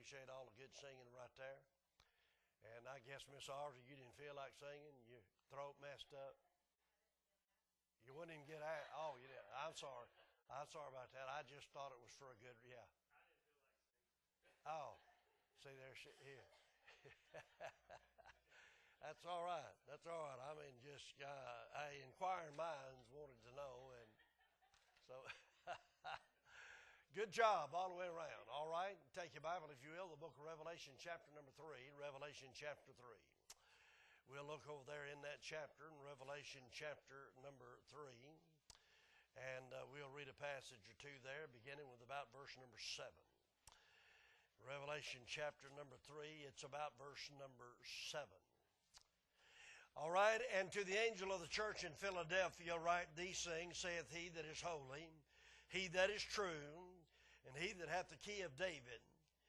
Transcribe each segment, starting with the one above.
appreciate all the good singing right there. And I guess, Miss Audrey, you didn't feel like singing? Your throat messed up? You wouldn't even get out? Oh, you did. I'm sorry. I'm sorry about that. I just thought it was for a good, yeah. Oh, see, there she is. That's all right. That's all right. I mean, just inquiring minds wanted to know, and so good job all the way around. All right, take your Bible, if you will, the book of Revelation, chapter number 3. Revelation chapter 3. We'll look over there in that chapter, in Revelation chapter number 3, and we'll read a passage or two there, beginning with about verse number 7. Revelation chapter number 3, it's about verse number 7. All right, and to the angel of the church in Philadelphia write, these things saith he that is holy, he that is true, and he that hath the key of David,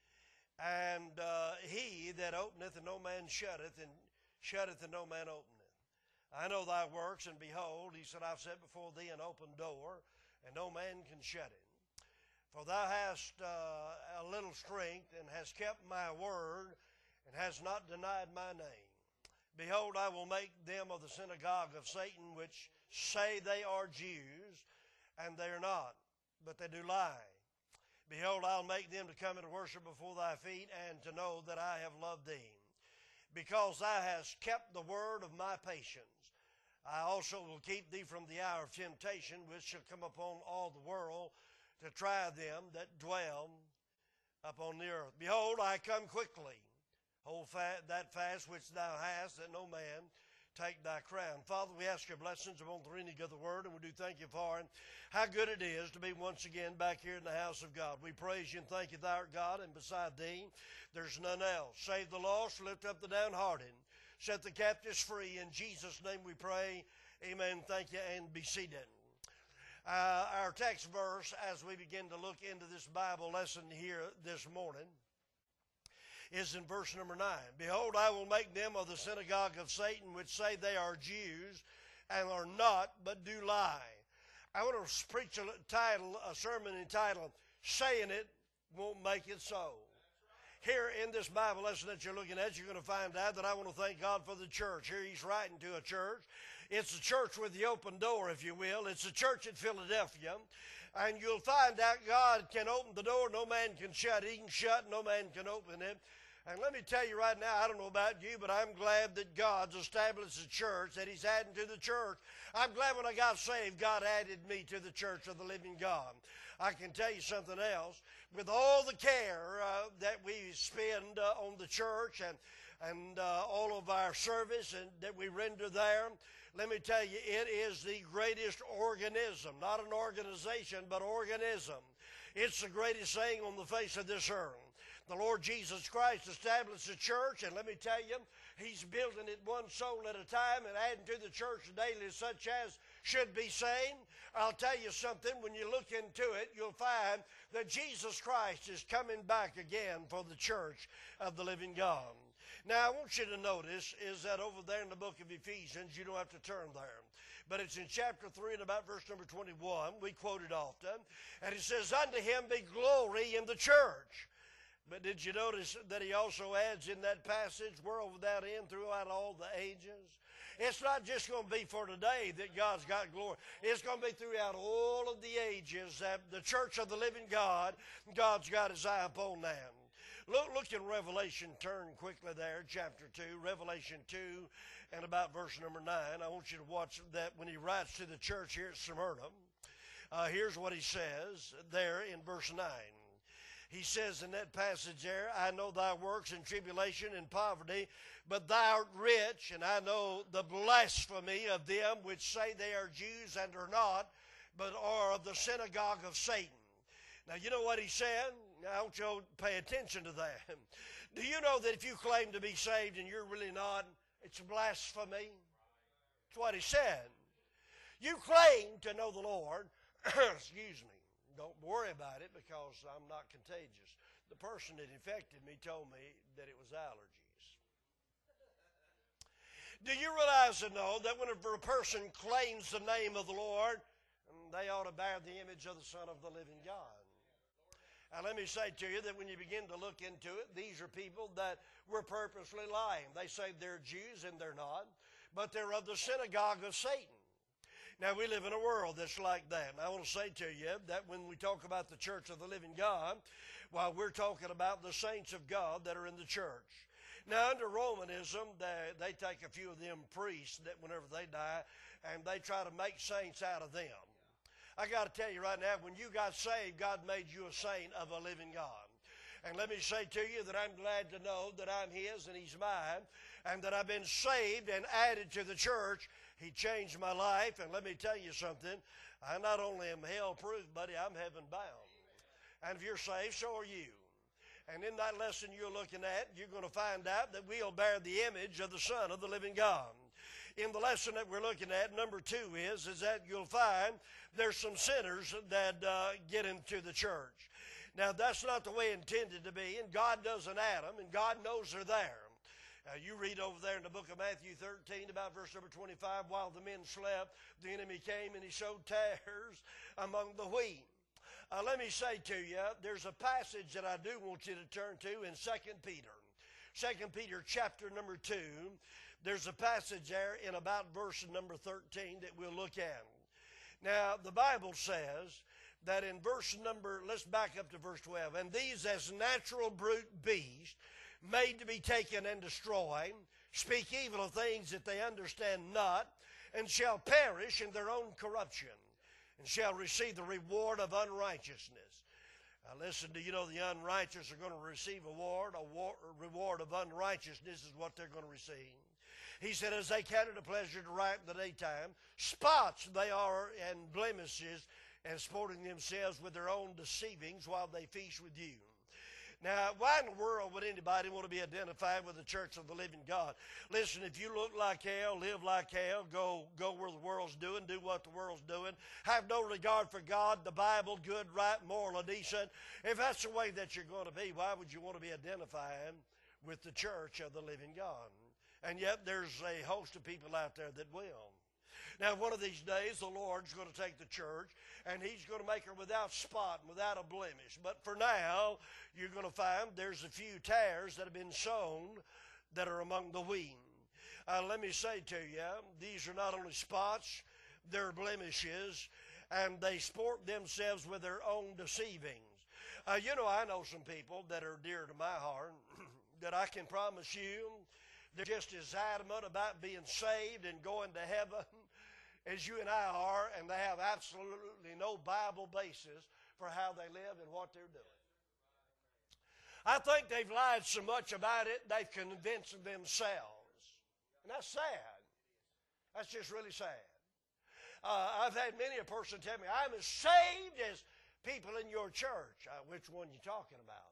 and he that openeth and no man shutteth, and shutteth and no man openeth. I know thy works, and behold, he said, I've set before thee an open door, and no man can shut it. For thou hast a little strength, and hast kept my word, and hast not denied my name. Behold, I will make them of the synagogue of Satan, which say they are Jews, and they are not, but they do lie. Behold, I'll make them to come and worship before thy feet, and to know that I have loved thee. Because thou hast kept the word of my patience, I also will keep thee from the hour of temptation, which shall come upon all the world, to try them that dwell upon the earth. Behold, I come quickly. Hold that fast which thou hast, that no man take thy crown. Father, we ask your blessings upon the reading of the word, and we do thank you for it. How good it is to be once again back here in the house of God. We praise you and thank you, thou art God, and beside thee there's none else. Save the lost, lift up the downhearted, set the captives free. In Jesus' name we pray. Amen. Thank you, and be seated. Our text verse, as we begin to look into this Bible lesson here this morning, is in verse number 9. Behold, I will make them of the synagogue of Satan, which say they are Jews, and are not, but do lie. I want to preach a sermon entitled, Saying It Won't Make It So. Here in this Bible lesson that you're looking at, you're going to find out that I want to thank God for the church. Here he's writing to a church. It's a church with the open door, if you will. It's a church at Philadelphia. And you'll find out God can open the door, no man can shut it. He can shut, no man can open it. And let me tell you right now, I don't know about you, but I'm glad that God's established a church, that he's adding to the church. I'm glad when I got saved, God added me to the church of the living God. I can tell you something else. With all the care that we spend on the church and all of our service and that we render there, let me tell you, it is the greatest organism, not an organization, but organism. It's the greatest thing on the face of this earth. The Lord Jesus Christ established a church, and let me tell you, he's building it one soul at a time and adding to the church daily such as should be saved. I'll tell you something, when you look into it, you'll find that Jesus Christ is coming back again for the church of the living God. Now, I want you to notice is that over there in the book of Ephesians, you don't have to turn there, but it's in chapter 3 and about verse number 21. We quote it often, and it says, unto him be glory in the church. But did you notice that he also adds in that passage, world without end, throughout all the ages? It's not just going to be for today that God's got glory. It's going to be throughout all of the ages that the church of the living God, God's got his eye upon that. Look in Revelation, turn quickly there, chapter 2, Revelation 2, and about verse number 9. I want you to watch that when he writes to the church here at Smyrna. Here's what he says there in verse 9. He says in that passage there, I know thy works in tribulation and poverty, but thou art rich, and I know the blasphemy of them which say they are Jews and are not, but are of the synagogue of Satan. Now, you know what he said? I want you to pay attention to that. Do you know that if you claim to be saved and you're really not, it's blasphemy? That's what he said. You claim to know the Lord, excuse me. Don't worry about it because I'm not contagious. The person that infected me told me that it was allergies. Do you realize and know that whenever a person claims the name of the Lord, they ought to bear the image of the Son of the living God? Now, let me say to you that when you begin to look into it, these are people that were purposely lying. They say they're Jews, and they're not, but they're of the synagogue of Satan. Now, we live in a world that's like that. And I want to say to you that when we talk about the church of the living God, while we're talking about the saints of God that are in the church. Now, under Romanism, they take a few of them priests that whenever they die, and they try to make saints out of them. I got to tell you right now, when you got saved, God made you a saint of a living God. And let me say to you that I'm glad to know that I'm His and He's mine, and that I've been saved and added to the church. He changed my life, and let me tell you something. I not only am hell-proof, buddy, I'm heaven-bound. And if you're saved, so are you. And in that lesson you're looking at, you're going to find out that we'll bear the image of the Son of the living God. In the lesson that we're looking at, number 2 is that you'll find there's some sinners that get into the church. Now, that's not the way it intended to be, and God doesn't add them, and God knows they're there. You read over there in the book of Matthew 13 about verse number 25, while the men slept, the enemy came and he sowed tares among the wheat. Let me say to you, there's a passage that I do want you to turn to in 2 Peter. 2 Peter chapter number 2, there's a passage there in about verse number 13 that we'll look at. Now, the Bible says that in verse number, let's back up to verse 12, and these as natural brute beasts, made to be taken and destroyed, speak evil of things that they understand not, and shall perish in their own corruption, and shall receive the reward of unrighteousness. Now listen, do you know the unrighteous are going to receive a reward of unrighteousness is what they're going to receive. He said, as they counted a pleasure to right in the daytime, spots they are and blemishes, and sporting themselves with their own deceivings while they feast with you. Now, why in the world would anybody want to be identified with the church of the living God? Listen, if you look like hell, live like hell, go where the world's doing, do what the world's doing, have no regard for God, the Bible, good, right, moral, and decent, if that's the way that you're going to be, why would you want to be identified with the church of the living God? And yet there's a host of people out there that will. Now, one of these days, the Lord's going to take the church, and He's going to make her without spot and without a blemish. But for now, you're going to find there's a few tares that have been sown that are among the wheat. Let me say to you, these are not only spots, they're blemishes, and they sport themselves with their own deceivings. I know some people that are dear to my heart that I can promise you they're just as adamant about being saved and going to heaven as you and I are, and they have absolutely no Bible basis for how they live and what they're doing. I think they've lied so much about it, they've convinced themselves. And that's sad. That's just really sad. I've had many a person tell me, I'm as saved as people in your church. Which one you talking about?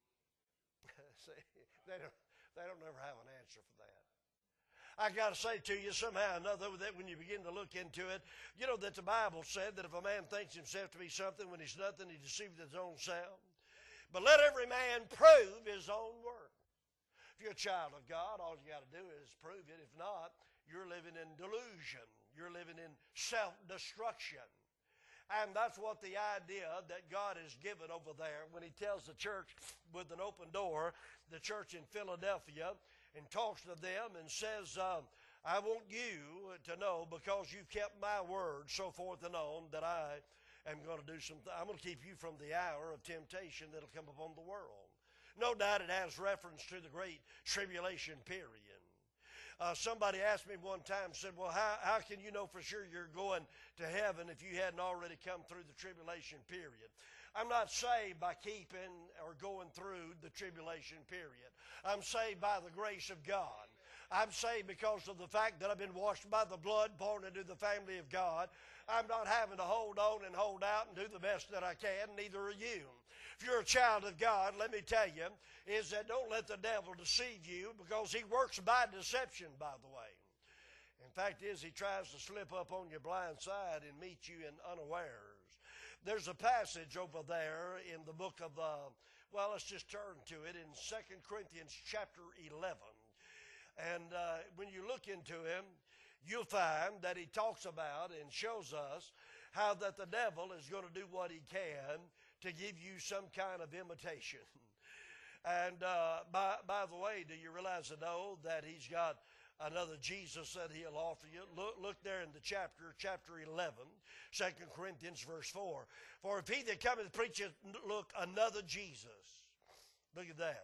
See, they don't ever have an answer for that. I got to say to you somehow or another that when you begin to look into it, you know that the Bible said that if a man thinks himself to be something when he's nothing, he deceives his own self. But let every man prove his own work. If you're a child of God, all you got to do is prove it. If not, you're living in delusion. You're living in self-destruction. And that's what the idea that God has given over there when He tells the church with an open door, the church in Philadelphia, and talks to them and says, I want you to know because you've kept my word, so forth and on, that I am going to do something. I'm going to keep you from the hour of temptation that will come upon the world. No doubt it has reference to the great tribulation period. Somebody asked me one time, said, well, how can you know for sure you're going to heaven if you hadn't already come through the tribulation period? I'm not saved by keeping or going through the tribulation period. I'm saved by the grace of God. I'm saved because of the fact that I've been washed by the blood, born into the family of God. I'm not having to hold on and hold out and do the best that I can, neither are you. If you're a child of God, let me tell you, is that don't let the devil deceive you because he works by deception, by the way. In fact, he tries to slip up on your blind side and meet you in unawares. There's a passage over there in the book of, let's just turn to it in 2 Corinthians chapter 11. And when you look into him, you'll find that he talks about and shows us how that the devil is going to do what he can to give you some kind of imitation. And by the way, do you realize and know that he's got another Jesus that he'll offer you? Look there in the chapter 11, 2 Corinthians verse 4. For if he that cometh preacheth, look, another Jesus. Look at that.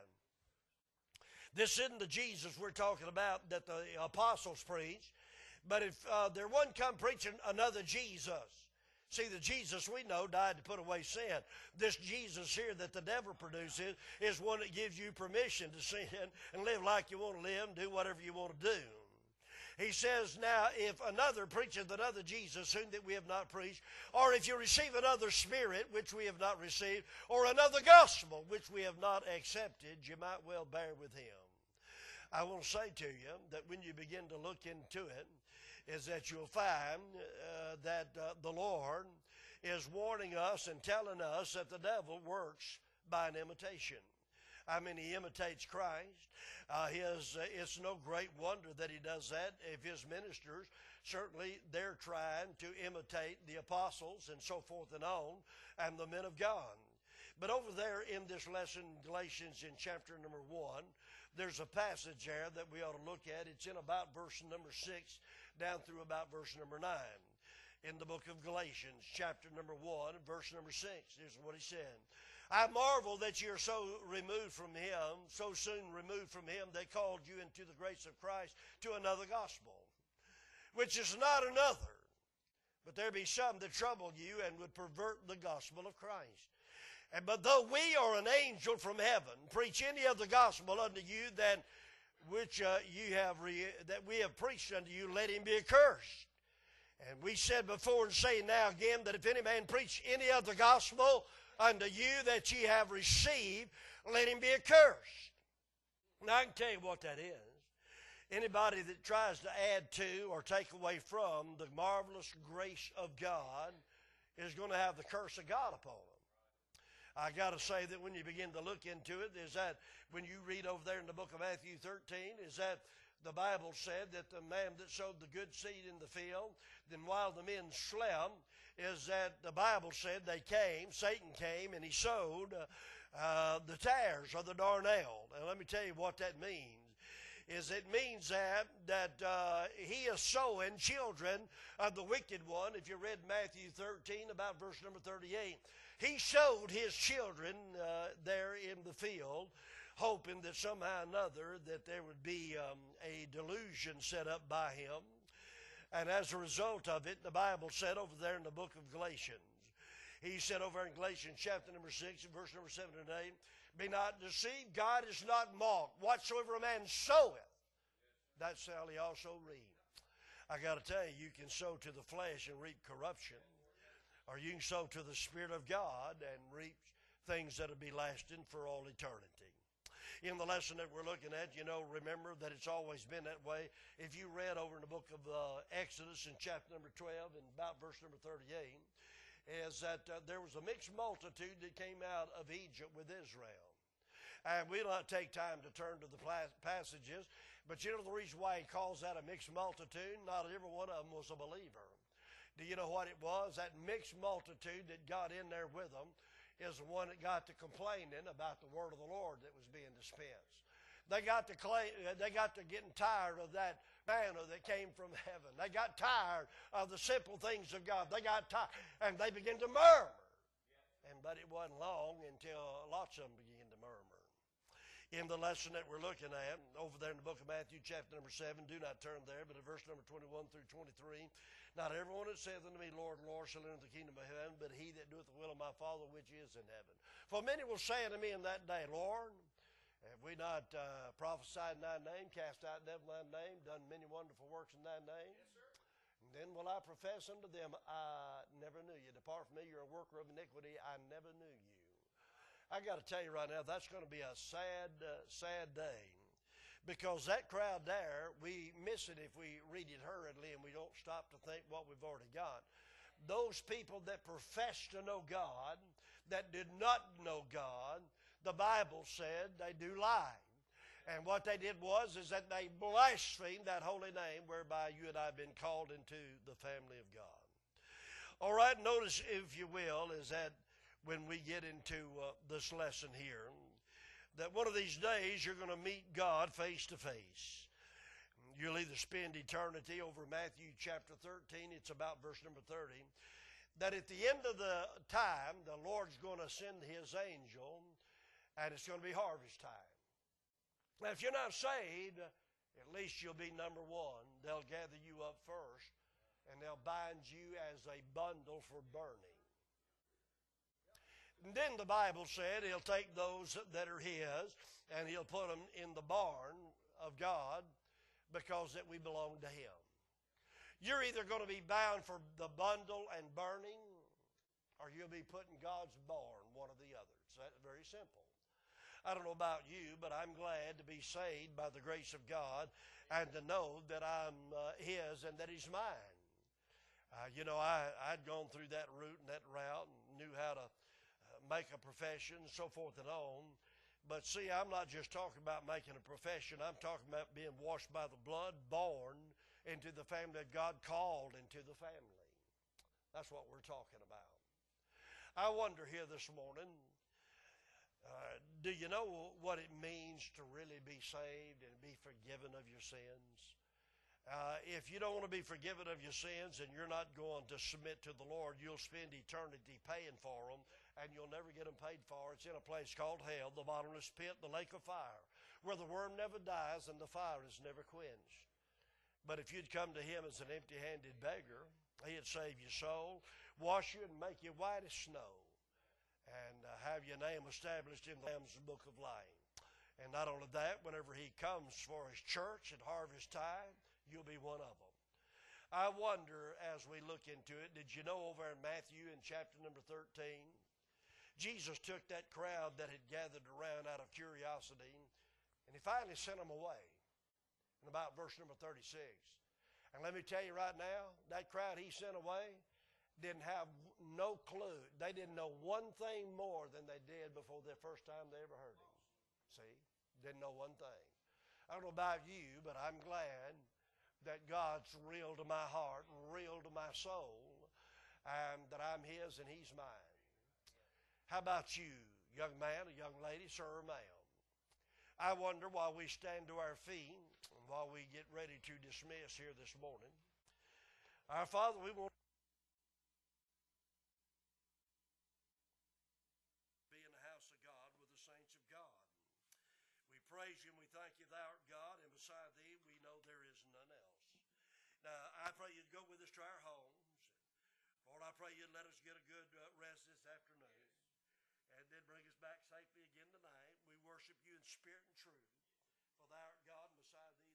This isn't the Jesus we're talking about that the apostles preached. But if there one come preaching another Jesus. See, the Jesus we know died to put away sin. This Jesus here that the devil produces is one that gives you permission to sin and live like you want to live and do whatever you want to do. He says, now, if another preacheth another Jesus whom that we have not preached, or if you receive another spirit which we have not received, or another gospel which we have not accepted, you might well bear with him. I want to say to you that when you begin to look into it, is that you'll find that the Lord is warning us and telling us that the devil works by an imitation. I mean, he imitates Christ. It's no great wonder that he does that. If his ministers, certainly they're trying to imitate the apostles and so forth and on, and the men of God. But over there in this lesson, Galatians in chapter number 1, there's a passage there that we ought to look at. It's in about verse number 6 down through about verse number 9 in the book of Galatians, chapter number 1, verse number 6. Here's what he said. I marvel that you're so removed from him, so soon removed from him that called you into the grace of Christ to another gospel, which is not another. But there be some that trouble you and would pervert the gospel of Christ. But though we or an angel from heaven preach any other gospel unto you than which that we have preached unto you, let him be accursed. And we said before and say now again that if any man preach any other gospel unto you that ye have received, let him be accursed. Now I can tell you what that is. Anybody that tries to add to or take away from the marvelous grace of God is going to have the curse of God upon them. I got to say that when you begin to look into it, is that when you read over there in the book of Matthew 13, is that the Bible said that the man that sowed the good seed in the field, then while the men slept, is that the Bible said Satan came, and he sowed the tares or the darnel. And let me tell you what that means. It means that he is sowing children of the wicked one. If you read Matthew 13, about verse number 38, he showed his children there in the field, hoping that somehow or another that there would be a delusion set up by him. And as a result of it, the Bible said over there in the book of Galatians, he said over in Galatians chapter number 6, verse number 7 and 8, be not deceived, God is not mocked. Whatsoever a man soweth, that shall he also reap. I got to tell you, you can sow to the flesh and reap corruption. Or you can sow to the Spirit of God and reap things that will be lasting for all eternity. In the lesson that we're looking at, remember that it's always been that way. If you read over in the book of Exodus in chapter number 12 and about verse number 38, is that there was a mixed multitude that came out of Egypt with Israel. And we'll not take time to turn to the passages, but the reason why he calls that a mixed multitude, not every one of them was a believer. Do you know what it was? That mixed multitude that got in there with them is the one that got to complaining about the word of the Lord that was being dispensed. They got to getting tired of that manna that came from heaven. They got tired of the simple things of God. They got tired, and they began to murmur. But it wasn't long until lots of them began to murmur. In the lesson that we're looking at, over there in the book of Matthew, chapter number 7, do not turn there, but at verse number 21 through 23, not everyone that saith unto me, Lord, Lord, shall enter the kingdom of heaven, but he that doeth the will of my Father which is in heaven. For many will say unto me in that day, Lord, have we not prophesied in thy name, cast out devils in thy name, done many wonderful works in thy name? Yes, sir. And then will I profess unto them, I never knew you. Depart from me, you're a worker of iniquity. I never knew you. I got to tell you right now, that's going to be a sad, sad day. Because that crowd there, we miss it if we read it hurriedly and we don't stop to think what we've already got. Those people that profess to know God, that did not know God, the Bible said they do lie. And what they did is that they blasphemed that holy name whereby you and I have been called into the family of God. All right, notice, if you will, is that when we get into this lesson here. That one of these days you're going to meet God face to face. You'll either spend eternity over Matthew chapter 13, it's about verse number 30, that at the end of the time, the Lord's going to send His angel, and it's going to be harvest time. Now, if you're not saved, at least you'll be number one. They'll gather you up first, and they'll bind you as a bundle for burning. And then the Bible said He'll take those that are His and He'll put them in the barn of God because that we belong to Him. You're either going to be bound for the bundle and burning, or you'll be put in God's barn, one or the other. It's that very simple. I don't know about you, but I'm glad to be saved by the grace of God and to know that I'm His and that He's mine. I'd gone through that route and that route and knew how to make a profession and so forth and on. But see, I'm not just talking about making a profession. I'm talking about being washed by the blood, born into the family that God called into the family. That's what we're talking about. I wonder here this morning, do you know what it means to really be saved and be forgiven of your sins? If you don't want to be forgiven of your sins and you're not going to submit to the Lord, you'll spend eternity paying for them, and you'll never get them paid for. It's in a place called hell, the bottomless pit, the lake of fire, where the worm never dies and the fire is never quenched. But if you'd come to Him as an empty-handed beggar, He'd save your soul, wash you and make you white as snow, and have your name established in the Lamb's book of life. And not only that, whenever He comes for His church at harvest time, you'll be one of them. I wonder, as we look into it, did you know over in Matthew in chapter number 13, Jesus took that crowd that had gathered around out of curiosity, and He finally sent them away in about verse number 36. And let me tell you right now, that crowd He sent away didn't have no clue. They didn't know one thing more than they did before the first time they ever heard Him. See? Didn't know one thing. I don't know about you, but I'm glad that God's real to my heart, real to my soul, and that I'm His and He's mine. How about you, young man, a young lady, sir or ma'am? I wonder, while we stand to our feet, and while we get ready to dismiss here this morning, our Father, we want to be in the house of God with the saints of God. We praise You and we thank You, Thou art God, and beside Thee we know there is none else. Now, I pray You'd go with us to our homes. Lord, I pray You'd let us get a good rest this afternoon, and then bring us back safely again tonight. We worship You in spirit and truth, for Thou art God, and beside Thee